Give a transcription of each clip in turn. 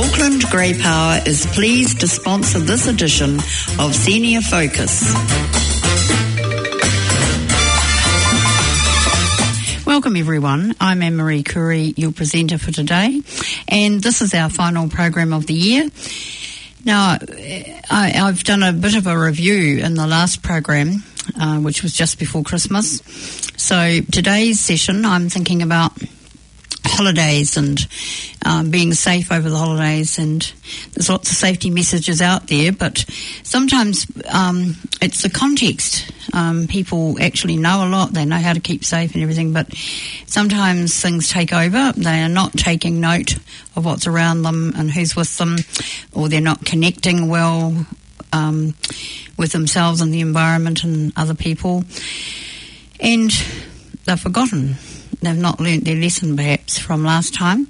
Auckland Grey Power is pleased to sponsor this edition of Senior Focus. Welcome everyone, I'm Anne-Marie Curry, your presenter for today, and this is our final program of the year. Now, I've done a bit of a review in the last program, which was just before Christmas. So today's session, I'm thinking about holidays and being safe over the holidays, and there's lots of safety messages out there, but sometimes it's the context. People actually know a lot, they know how to keep safe and everything, but sometimes things take over. They are not taking note of what's around them and who's with them, or they're not connecting well with themselves and the environment and other people, and they've forgotten. They've not learnt their lesson perhaps from last time.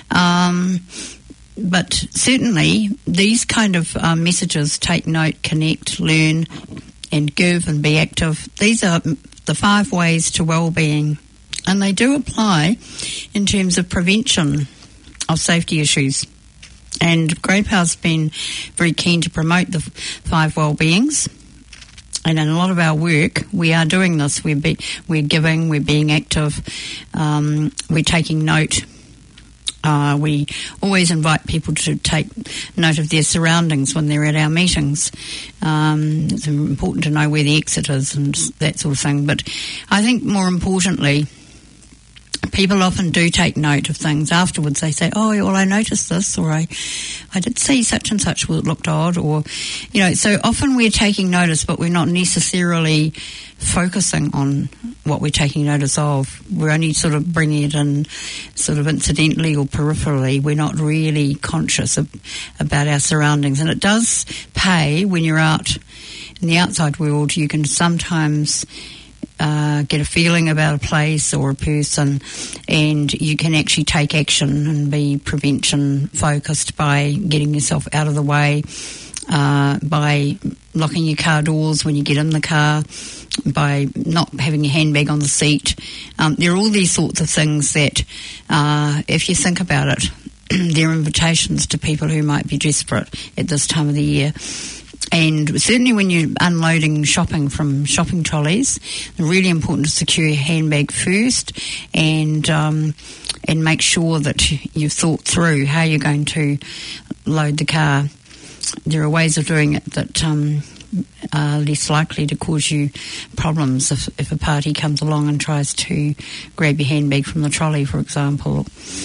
But certainly these kind of messages, take note, connect, learn and give and be active, these are the 5 ways to well-being, and they do apply in terms of prevention of safety issues. And Grey Power's been very keen to promote the 5 well-beings. And in a lot of our work, we are doing this. We're giving, we're being active, we're taking note. We always invite people to take note of their surroundings when they're at our meetings. It's important to know where the exit is and that sort of thing. But I think more importantly, people often do take note of things afterwards. They say, oh, well, I noticed this, or I did see such and such, well, it looked odd, or, you know, so often we're taking notice, but we're not necessarily focusing on what we're taking notice of. We're only sort of bringing it in sort of incidentally or peripherally. We're not really conscious about our surroundings. And it does pay when you're out in the outside world. You can sometimes get a feeling about a place or a person, and you can actually take action and be prevention focused by getting yourself out of the way, by locking your car doors when you get in the car, by not having your handbag on the seat. There are all these sorts of things that, if you think about it, they're invitations to people who might be desperate at this time of the year. And certainly when you're unloading shopping from shopping trolleys, it's really important to secure your handbag first and make sure that you've thought through how you're going to load the car. There are ways of doing it that are less likely to cause you problems if a party comes along and tries to grab your handbag from the trolley, for example.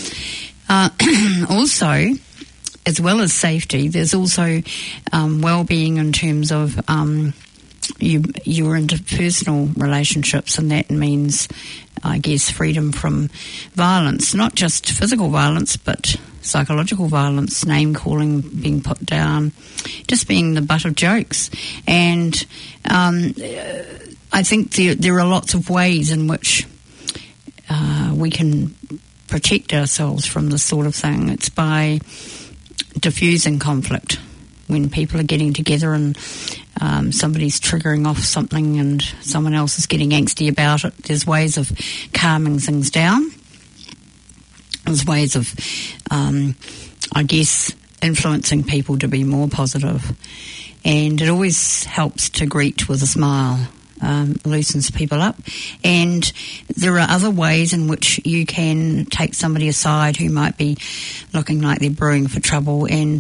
Also, as well as safety, there's also well-being in terms of your interpersonal relationships, and that means, I guess, freedom from violence, not just physical violence, but psychological violence, name-calling, being put down, just being the butt of jokes. And I think there are lots of ways in which we can protect ourselves from this sort of thing. It's by diffusing conflict. When people are getting together and somebody's triggering off something and someone else is getting angsty about it, there's ways of calming things down. There's ways of, I guess, influencing people to be more positive. And it always helps to greet with a smile. Loosens people up. And there are other ways in which you can take somebody aside who might be looking like they're brewing for trouble, and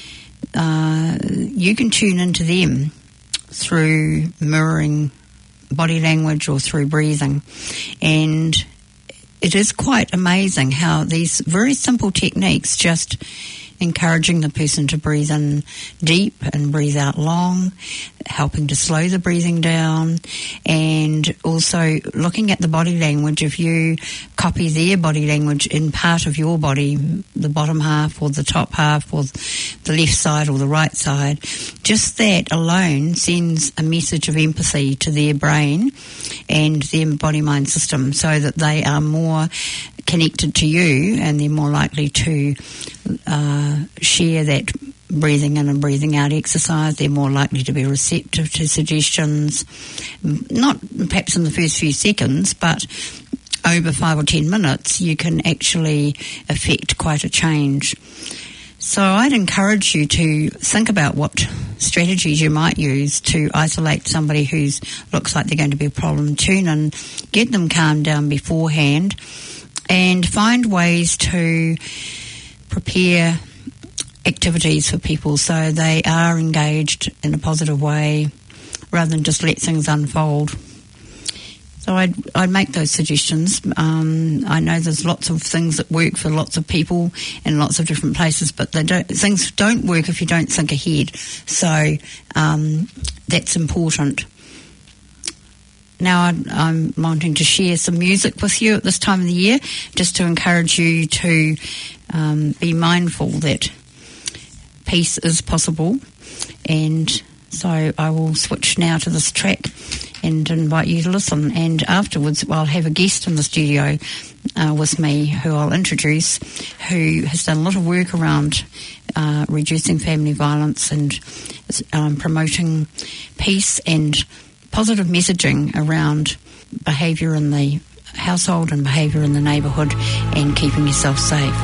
you can tune into them through mirroring body language or through breathing. And it is quite amazing how these very simple techniques, just encouraging the person to breathe in deep and breathe out long, helping to slow the breathing down, and also looking at the body language. If you copy their body language in part of your body, the bottom half or the top half or the left side or the right side, just that alone sends a message of empathy to their brain and their body-mind system, so that they are more connected to you and they're more likely to share that breathing in and breathing out exercise. They're more likely to be receptive to suggestions, not perhaps in the first few seconds, but over 5 or 10 minutes you can actually affect quite a change. So I'd encourage you to think about what strategies you might use to isolate somebody who looks like they're going to be a problem. Tune in, get them calmed down beforehand, and find ways to prepare activities for people so they are engaged in a positive way rather than just let things unfold. So I'd make those suggestions. I know there's lots of things that work for lots of people in lots of different places, but things don't work if you don't think ahead. So that's important. Now I'm wanting to share some music with you at this time of the year, just to encourage you to be mindful that peace is possible. And so I will switch now to this track and invite you to listen. And afterwards, I'll have a guest in the studio with me who I'll introduce, who has done a lot of work around reducing family violence and promoting peace and positive messaging around behaviour in the household and behaviour in the neighbourhood and keeping yourself safe.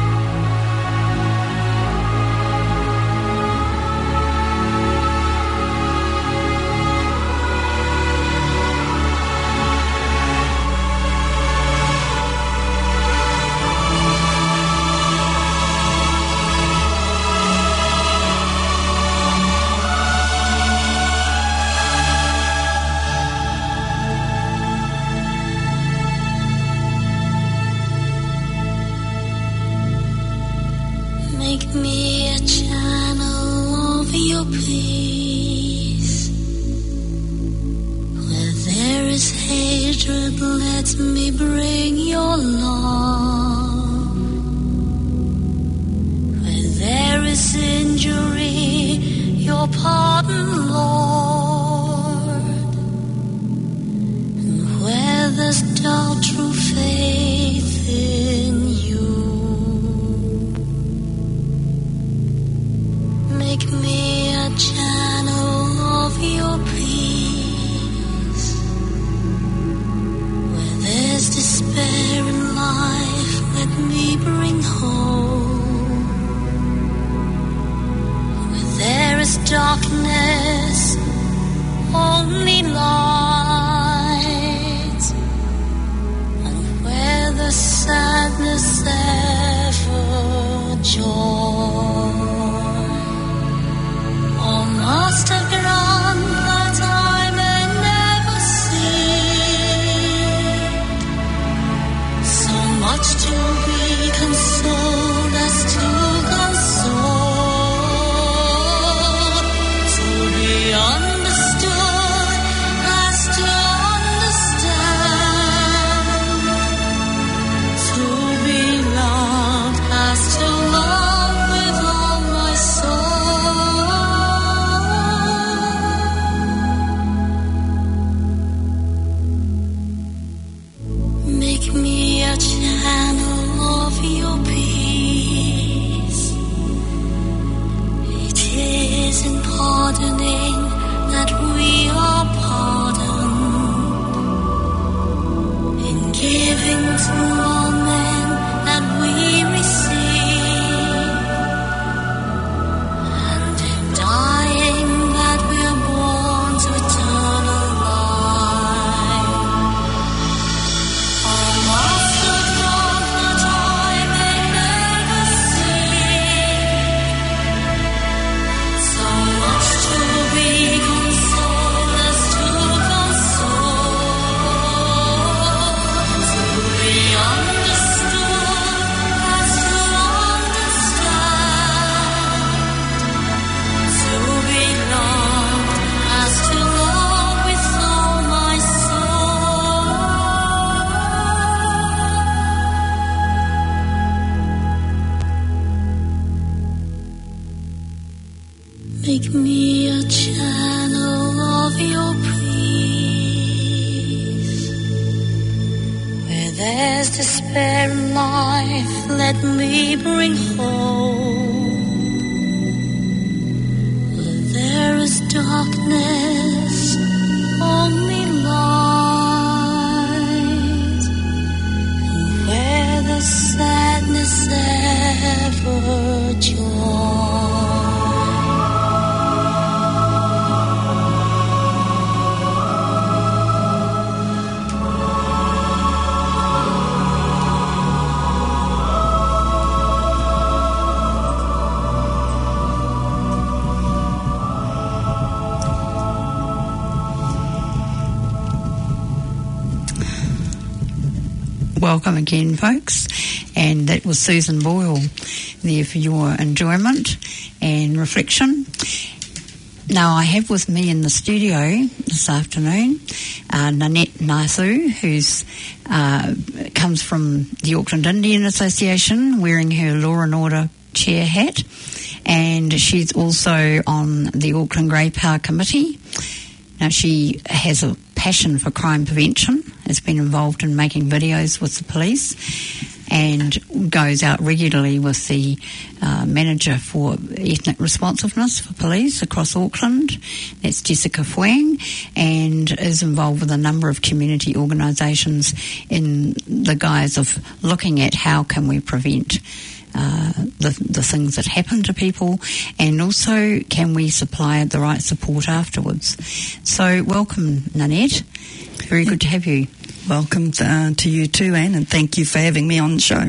Make me a channel of your peace. Where there is hatred, let me bring your love. Where there is injury, your pardon, Lord. And where there's doubt, true faith in you. Make me a channel of your peace. Where there's despair in life, let me bring hope. Where there is darkness, only light. And where the sadness, ever joy. Oh, Master, grant that I may never see so much to be consoled as to console, to be understood as to understand, to be loved as to love with all my soul. Make me a channel of your peace. It is in pardoning that we are pardoned, in giving to all men that we receive, and in dying that we are born to eternal life. Oh, Master, grant that I may never see so much to be consoled as to console, to be understood as to understand, to be loved as to love with all my soul. Make me a channel of your peace. Where there's despair in life, let me bring hope. Where there is darkness, only light. And where the sadness, ever joy. welcome again, folks. And that was Susan Boyle there for your enjoyment and reflection. Now, I have with me in the studio this afternoon Nanette Nasu, who comes from the Auckland Indian Association, wearing her Law and Order chair hat, and she's also on the Auckland Grey Power Committee. Now, she has a passion for crime prevention, has been involved in making videos with the police, and goes out regularly with the manager for ethnic responsiveness for police across Auckland. That's Jessica Fuang, and is involved with a number of community organisations in the guise of looking at how can we prevent the things that happen to people, and also can we supply the right support afterwards. So welcome, Nanette. Very good to have you. Welcome to you too, Anne, and thank you for having me on the show.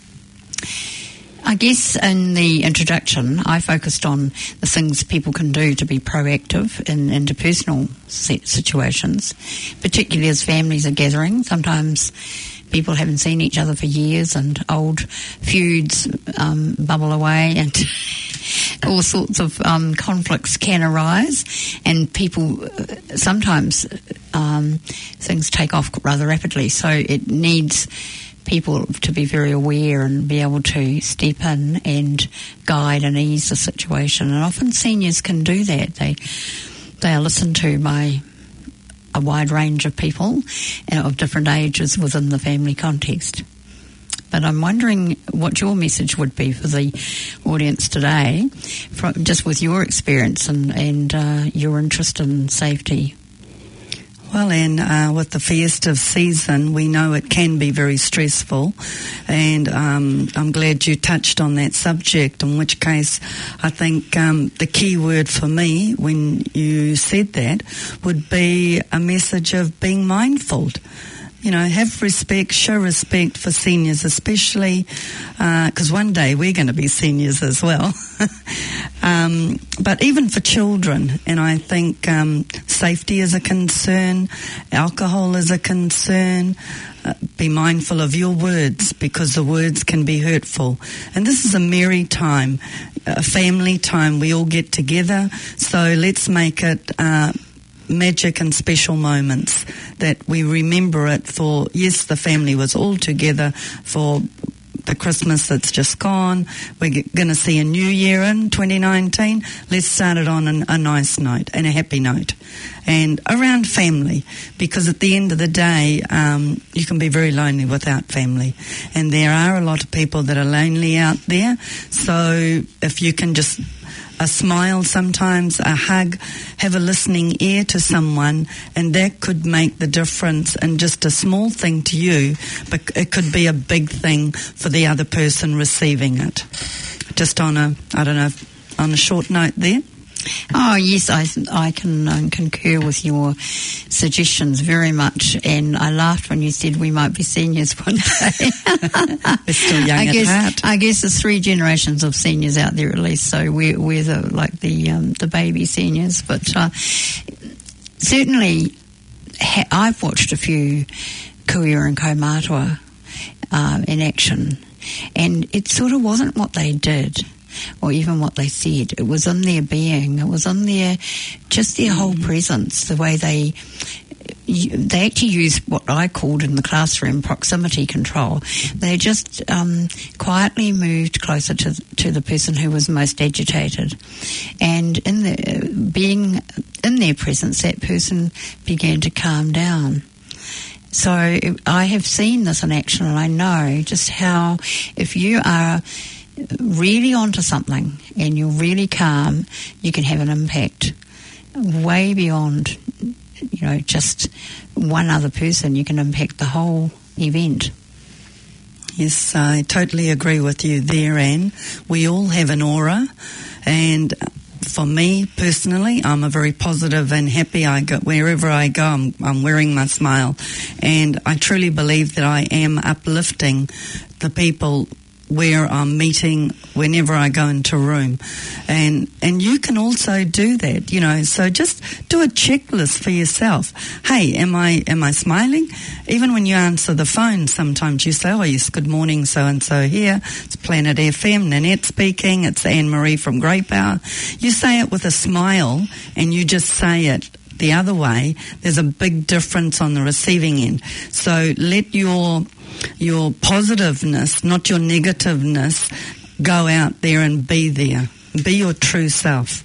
I guess in the introduction, I focused on the things people can do to be proactive in interpersonal situations, particularly as families are gathering. Sometimes people haven't seen each other for years, and old feuds bubble away, and all sorts of conflicts can arise, and people sometimes things take off rather rapidly. So it needs people to be very aware and be able to step in and guide and ease the situation. And often seniors can do that. They are listened to by a wide range of people of different ages within the family context. But I'm wondering what your message would be for the audience today, just with your experience and your interest in safety. Well, Anne, with the festive season, we know it can be very stressful, and I'm glad you touched on that subject, in which case I think the key word for me when you said that would be a message of being mindful. You know, have respect, show respect for seniors, especially because one day we're going to be seniors as well. But even for children, and I think safety is a concern, alcohol is a concern. Be mindful of your words, because the words can be hurtful. And this is a merry time, a family time. We all get together, so let's make it magic and special moments, that we remember it for, yes, the family was all together for the Christmas that's just gone. We're going to see a new year in 2019. Let's start it on a nice note and a happy note, and around family, because at the end of the day, you can be very lonely without family, and there are a lot of people that are lonely out there. So if you can just a smile sometimes, a hug, have a listening ear to someone, and that could make the difference in just a small thing to you, but it could be a big thing for the other person receiving it. Just on a short note there. Oh, yes, I can concur with your suggestions very much, and I laughed when you said we might be seniors one day. We're still young at heart. I guess there's 3 generations of seniors out there at least, so we're the baby seniors. But certainly I've watched a few kuia and kaumātua in action, and it sort of wasn't what they did or even what they said. It was in their being. It was in their whole presence, the way they actually used what I called in the classroom proximity control. They just quietly moved closer to the person who was most agitated, and being in their presence, that person began to calm down. So I have seen this in action, and I know just how, if you are really onto something and you're really calm, you can have an impact way beyond, just one other person. You can impact the whole event. Yes, I totally agree with you there, Anne. We all have an aura, and for me personally, I'm a very positive and happy. Wherever I go, I'm wearing my smile, and I truly believe that I am uplifting the people where I'm meeting whenever I go into a room. And you can also do that, you know, so just do a checklist for yourself. Hey, am I smiling? Even when you answer the phone, sometimes you say, oh yes, good morning, so-and-so here. It's Planet FM, Nanette speaking. It's Anne-Marie from Great Power. You say it with a smile and you just say it the other way. There's a big difference on the receiving end. So let your positiveness, not your negativeness, go out there and be there. Be your true self.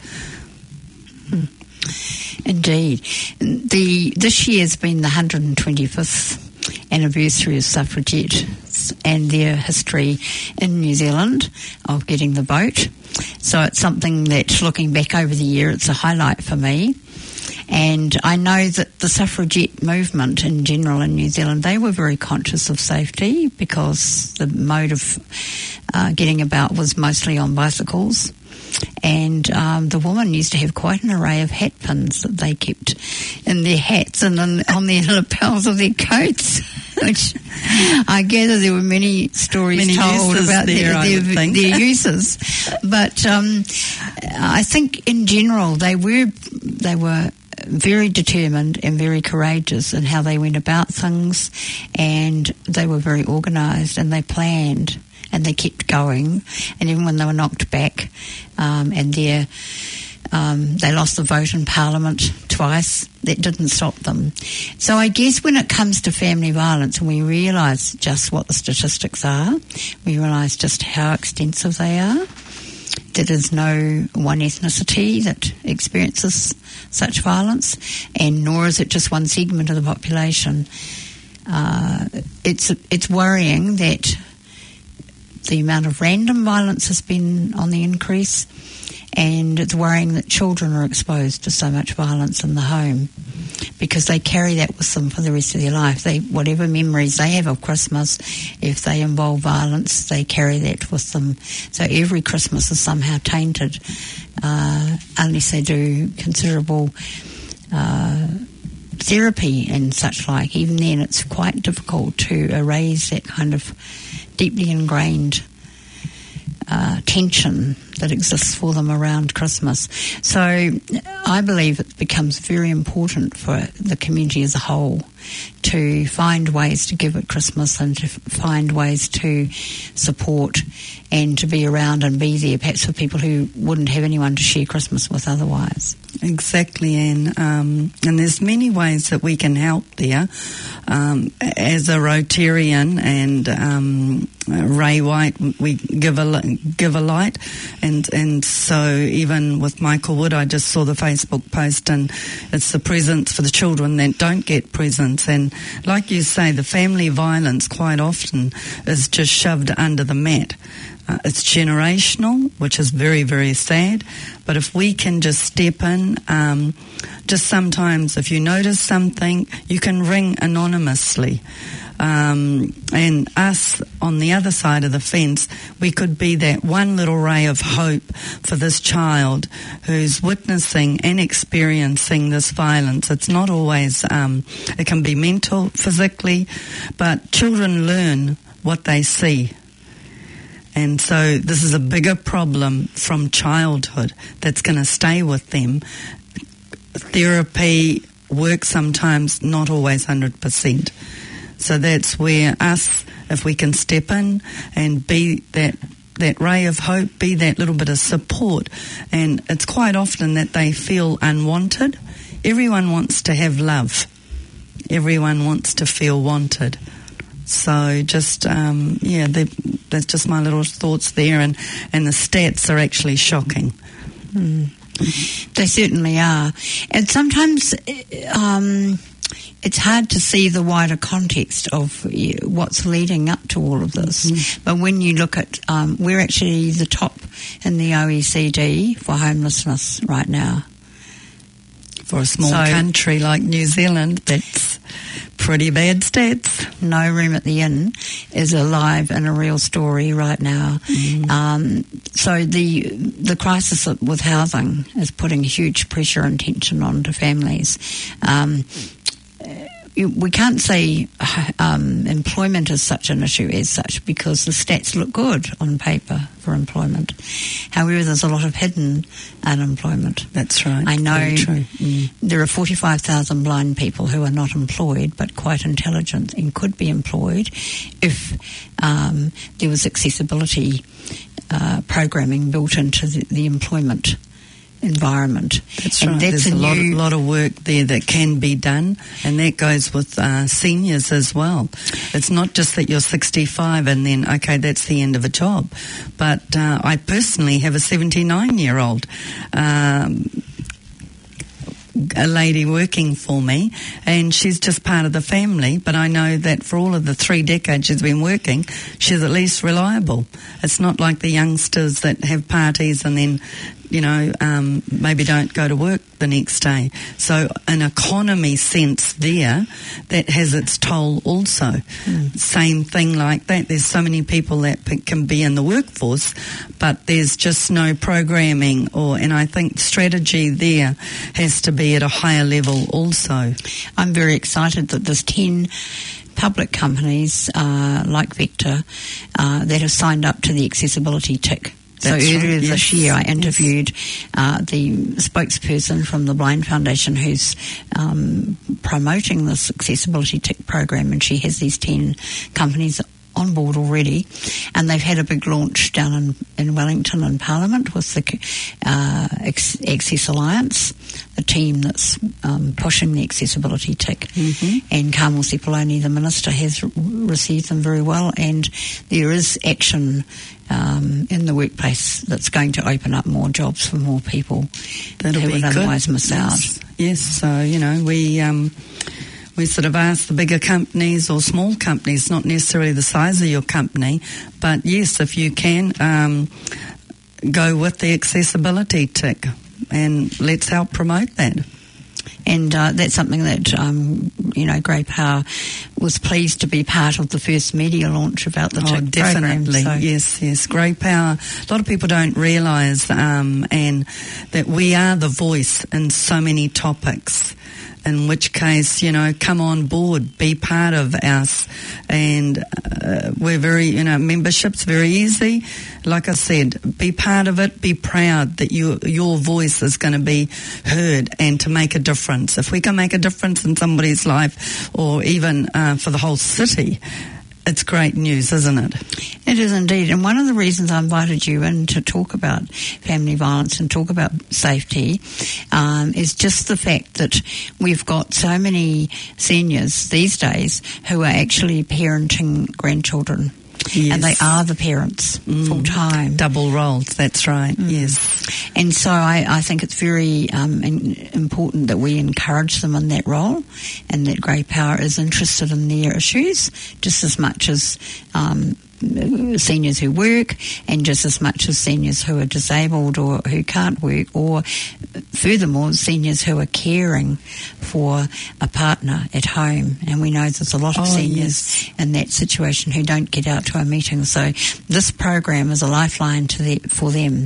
Indeed. This year's been the 125th anniversary of suffragettes and their history in New Zealand of getting the vote. So it's something that, looking back over the year, it's a highlight for me. And I know that the suffragette movement in general in New Zealand, they were very conscious of safety because the mode of getting about was mostly on bicycles. And the women used to have quite an array of hat pins that they kept in their hats and on their lapels of their coats. Which I gather there were many stories told about their uses. But I think in general they were very determined and very courageous in how they went about things, and they were very organised and they planned and they kept going. And even when they were knocked back and they lost the vote in Parliament twice, that didn't stop them. So I guess when it comes to family violence, and we realise just what the statistics are, we realise just how extensive they are. There is no one ethnicity that experiences such violence, and nor is it just one segment of the population. It's worrying that the amount of random violence has been on the increase, and it's worrying that children are exposed to so much violence in the home because they carry that with them for the rest of their life. Whatever memories they have of Christmas, if they involve violence, they carry that with them. So every Christmas is somehow tainted unless they do considerable therapy and such like. Even then, it's quite difficult to erase that kind of deeply ingrained tension that exists for them around Christmas. So I believe it becomes very important for the community as a whole to find ways to give at Christmas and to find ways to support and to be around and be there, perhaps for people who wouldn't have anyone to share Christmas with otherwise. Exactly, Anne. And there's many ways that we can help there. As a Rotarian and Ray White, we give a light, and so even with Michael Wood, I just saw the Facebook post, and it's the presents for the children that don't get presents. And like you say, the family violence quite often is just shoved under the mat. It's generational, which is very, very sad. But if we can just step in, just sometimes if you notice something, you can ring anonymously. And us on the other side of the fence, we could be that one little ray of hope for this child who's witnessing and experiencing this violence. It's not always, it can be mental, physically, but children learn what they see. And so this is a bigger problem from childhood that's going to stay with them. Therapy works sometimes, not always 100%. So that's where us, if we can step in and be that ray of hope, be that little bit of support. And it's quite often that they feel unwanted. Everyone wants to have love. Everyone wants to feel wanted. So just, that's just my little thoughts there. And the stats are actually shocking. They certainly are. And sometimes it's hard to see the wider context of what's leading up to all of this. But when you look at, we're actually the top in the OECD for homelessness right now. For a small country like New Zealand, that's pretty bad stats. No Room at the Inn is alive and a real story right now. So the crisis with housing is putting huge pressure and tension onto families. we can't say employment is such an issue as such, because the stats look good on paper for employment. However, there's a lot of hidden unemployment. That's right. I know Very true. there are 45,000 blind people who are not employed but quite intelligent and could be employed if there was accessibility programming built into the employment environment. That's and right. That's There's a lot of work there that can be done, and that goes with seniors as well. It's not just that you're 65 and then, okay, that's the end of a job. But I personally have a 79-year-old a lady working for me, and she's just part of the family, but I know that for all of the 3 decades she's been working, she's at least reliable. It's not like the youngsters that have parties and then, maybe don't go to work the next day. So an economy sense there that has its toll also. Same thing like that. There's so many people that can be in the workforce, but there's just no programming, and I think strategy there has to be at a higher level also. I'm very excited that there's 10 public companies like Vector that have signed up to the accessibility tick. So earlier this year I interviewed the spokesperson from the Blind Foundation who's promoting this accessibility tick program, and she has these 10 companies on board already, and they've had a big launch down in Wellington in Parliament with the Access Alliance, the team that's pushing the accessibility tick. And Carmel Sepuloni, the Minister, has received them very well, and there is action in the workplace that's going to open up more jobs for more people who would otherwise miss out. Yes, so, we sort of ask the bigger companies or small companies, not necessarily the size of your company, but yes, if you can, go with the accessibility tick, and let's help promote that. And that's something that, Grey Power was pleased to be part of the first media launch about the TIC definitely. program. Yes. Grey Power, a lot of people don't realise, and that we are the voice in so many topics. In which case, come on board, be part of us. And we're very, membership's very easy. Like I said, be part of it, be proud that your voice is going to be heard and to make a difference. If we can make a difference in somebody's life, or even for the whole city, it's great news, isn't it? It is indeed. And one of the reasons I invited you in to talk about family violence and talk about safety is just the fact that we've got so many seniors these days who are actually parenting grandchildren. Yes. And they are the parents full time. Double roles, that's right, yes. And so I think it's very important that we encourage them in that role, and that Grey Power is interested in their issues just as much as seniors who work, and just as much as seniors who are disabled or who can't work, or furthermore seniors who are caring for a partner at home. And we know there's a lot of seniors in that situation who don't get out to our meetings, so this program is a lifeline for them.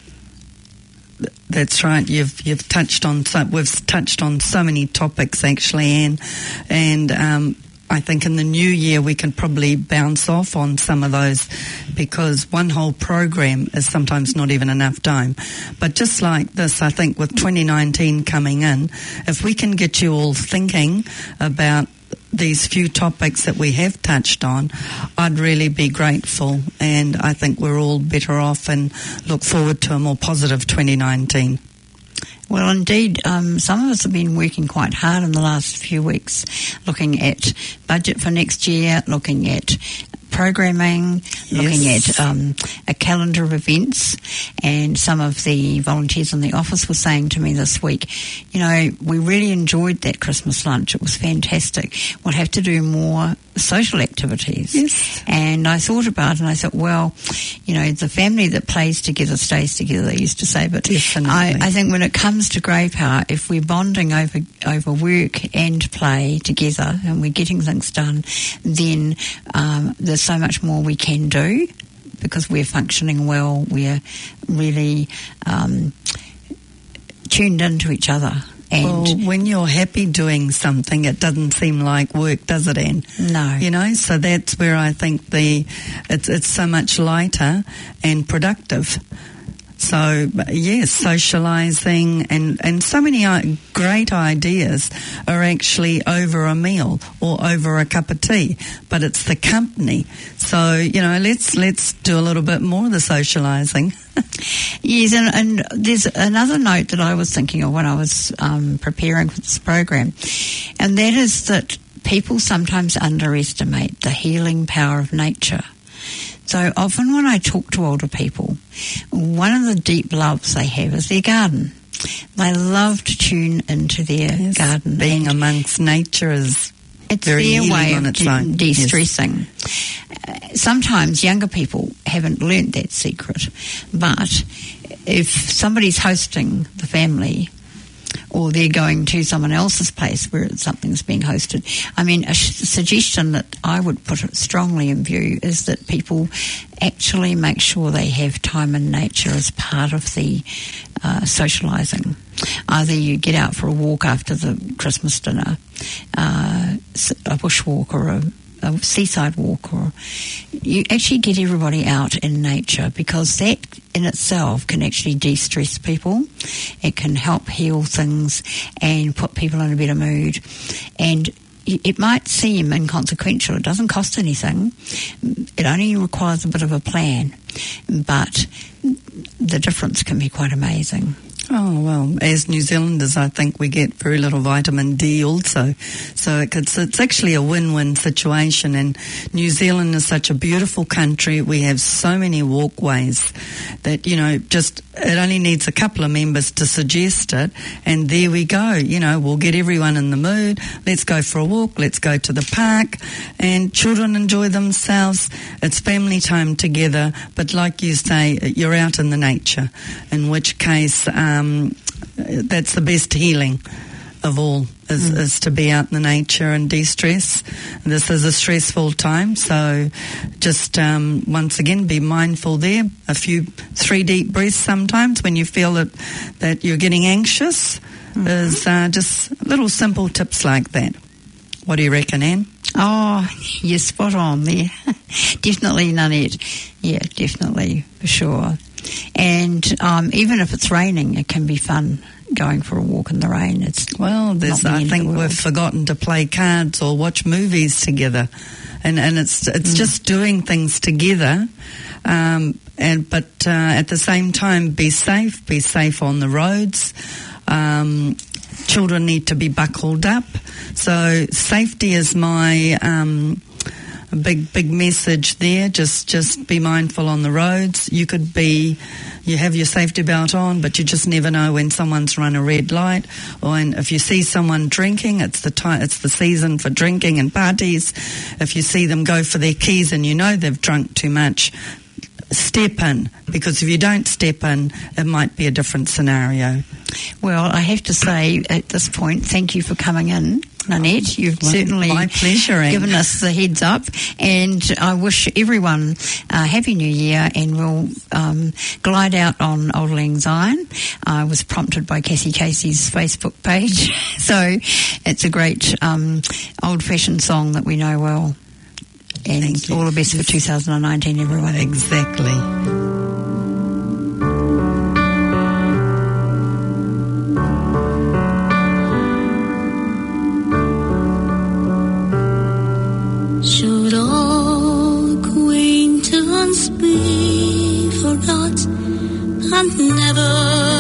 That's right. You've touched on we've touched on so many topics actually, Anne, and I think in the new year we can probably bounce off on some of those, because one whole program is sometimes not even enough time. But just like this, I think with 2019 coming in, if we can get you all thinking about these few topics that we have touched on, I'd really be grateful, and I think we're all better off and look forward to a more positive 2019. Well, indeed, some of us have been working quite hard in the last few weeks, looking at budget for next year, looking at programming, looking at a calendar of events. And some of the volunteers in the office were saying to me this week, we really enjoyed that Christmas lunch. It was fantastic. We'll have to do more social activities. Yes. And I thought about it, and I thought, well, the family that plays together stays together, they used to say. But I think when it comes to Grey Power, if we're bonding over work and play together and we're getting things done, then there's so much more we can do, because we're functioning well, we're really tuned into each other, And when you're happy doing something, it doesn't seem like work, does it, Anne? no. You know, so that's where I think it's so much lighter and productive. So, yes, socialising and so many great ideas are actually over a meal or over a cup of tea, but it's the company. So, you know, let's do a little bit more of the socialising. Yes, and there's another note that I was thinking of when I was preparing for this program, and that is that people sometimes underestimate the healing power of nature. So often when I talk to older people, one of the deep loves they have is their garden. They love to tune into their garden. Being amongst nature is very their way on of its own. de-stressing. Sometimes younger people haven't learnt that secret, but if somebody's hosting the family or they're going to someone else's place where something's being hosted, I mean, a suggestion that I would put it strongly in view is that people actually make sure they have time in nature as part of the socialising. Either you get out for a walk after the Christmas dinner, a bushwalk or a seaside walk, or you actually get everybody out in nature, because that in itself can actually de-stress people. It can help heal things and put people in a better mood. And it might seem inconsequential. It doesn't cost anything. It only requires a bit of a plan. But the difference can be quite amazing. Oh, well, as New Zealanders, I think we get very little vitamin D also. So it's actually a win-win situation. And New Zealand is such a beautiful country. We have so many walkways that, you know, just it only needs a couple of members to suggest it. And there we go. You know, we'll get everyone in the mood. Let's go for a walk. Let's go to the park. And children enjoy themselves. It's family time together. But like you say, you're out in the nature, in which case that's the best healing of all, is to be out in the nature and de-stress. This is a stressful time, so just once again be mindful there. A few 3 deep breaths sometimes when you feel that you're getting anxious is just little simple tips like that. What do you reckon, Anne? Oh, you're spot on there. Definitely, Nanette. Yeah, definitely, for sure. And even if it's raining, it can be fun going for a walk in the rain. I think we've forgotten to play cards or watch movies together, and it's just doing things together. But at the same time, be safe on the roads. Children need to be buckled up. So safety is my big message there. Just be mindful on the roads. You have your safety belt on, but you just never know when someone's run a red light, or if you see someone drinking, it's the season for drinking and parties. If you see them go for their keys and you know they've drunk too much, step in, because if you don't step in, it might be a different scenario. Well, I have to say at this point, thank you for coming in, Nanette. You've certainly my pleasure, given us the heads up, and I wish everyone a Happy New Year, and we'll glide out on Auld Lang Syne. I was prompted by Cassie Casey's Facebook page, so it's a great old-fashioned song that we know well. And all the best for 2019, everyone. Exactly. Should all acquaintance be forgot and never